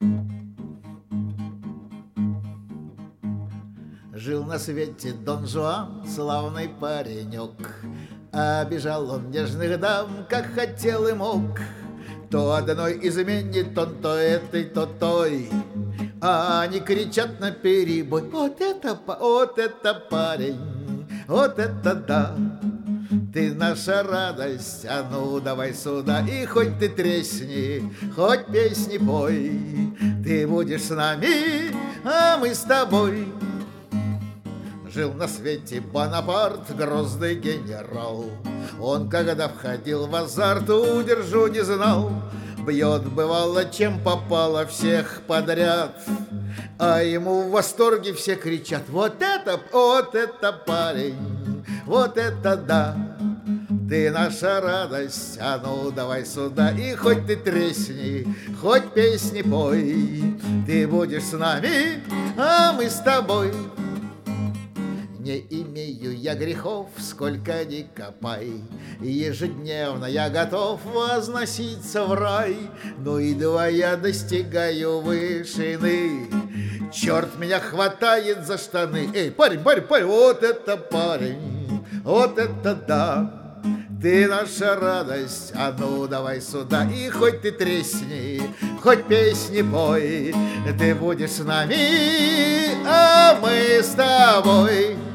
Жил на свете Дон Жуан, славный паренек. Обижал он нежных дам, как хотел и мог. То одной изменит он, то этой, то той. А они кричат наперебой: вот это парень, вот это да. Ты наша радость, а ну давай сюда. И хоть ты тресни, хоть песни пой, ты будешь с нами, а мы с тобой. Жил на свете Бонапарт, грозный генерал. Он, когда входил в азарт, удержу не знал. Бьет, бывало, чем попало, всех подряд. А ему в восторге все кричат: вот это парень, вот это да. Ты наша радость, а ну давай сюда. И хоть ты тресни, хоть песни пой, ты будешь с нами, а мы с тобой. Не имею я грехов, сколько ни копай, ежедневно я готов возноситься в рай. Но едва я достигаю вышины, черт меня хватает за штаны. Эй, парень, вот это парень, вот это да. Ты наша радость, а ну давай сюда. И хоть ты тресни, хоть песни пой, ты будешь с нами, а мы с тобой.